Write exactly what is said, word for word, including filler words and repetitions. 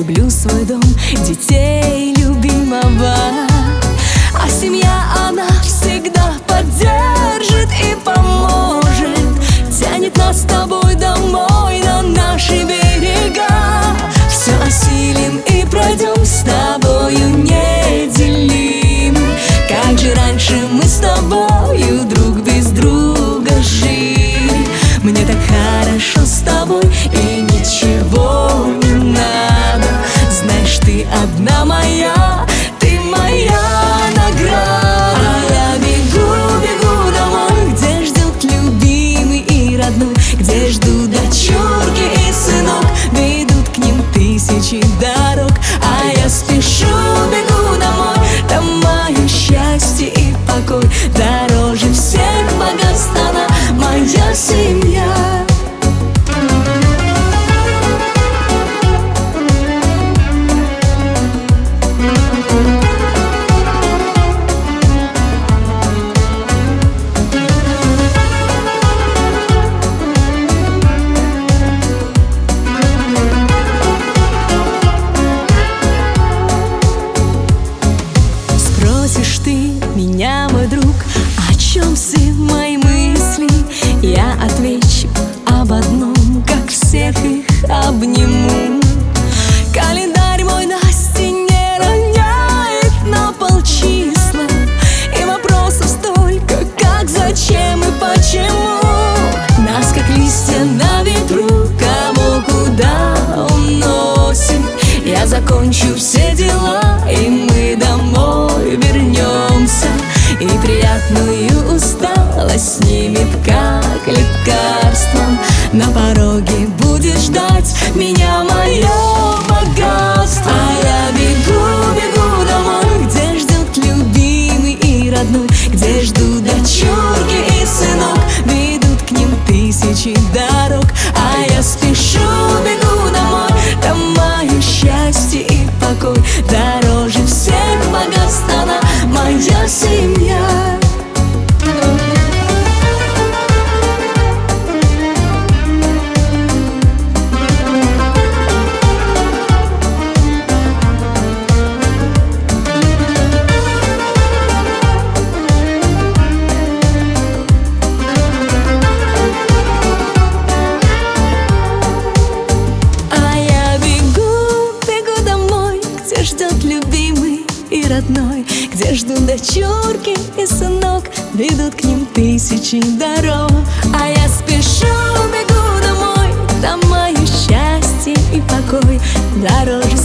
люблю свой дом, детей любимого. А семья, она всегда поддержит и поможет, тянет нас с тобой домой, на наши берега. Все осилим и пройдем с тобою неделимы. Как же раньше мы с тобою друг без друга жили. Мне так хорошо с тобой, и ничего не надо. Знаешь, ты одна моя, ты моя награда. А я бегу, бегу домой, где ждет любимый и родной, где ждут дочурки и сынок, ведут к ним тысячи дорог. А я спешу, бегу домой, там мое счастье и покой. Дороже всех богатств она, моя семья. Спросишь ты меня, мой друг, о чем все мои мысли? Я отвечу об одном, как всех их обниму. Календарь мой на стене роняет на полчисла, и вопросов столько, как, зачем и почему. Нас, как листья на ветру, кого куда уносит. Я закончу все дела, и мы домой вернемся, и приятную усталость снимет, как лекарством. На пороге будет ждать меня мое богатство. А я бегу, бегу домой, где ждет любимый и родной, где ждут дочурки и сынок, ведут к ним тысячи дорог. А я спешу, бегу домой, там мое счастье и покой. Дороже всех богатств она, моя семья. Ждет любимый и родной, где ждут дочурки и сынок, ведут к ним тысячи дорог. А я спешу, бегу домой, там мое счастье и покой. Дороже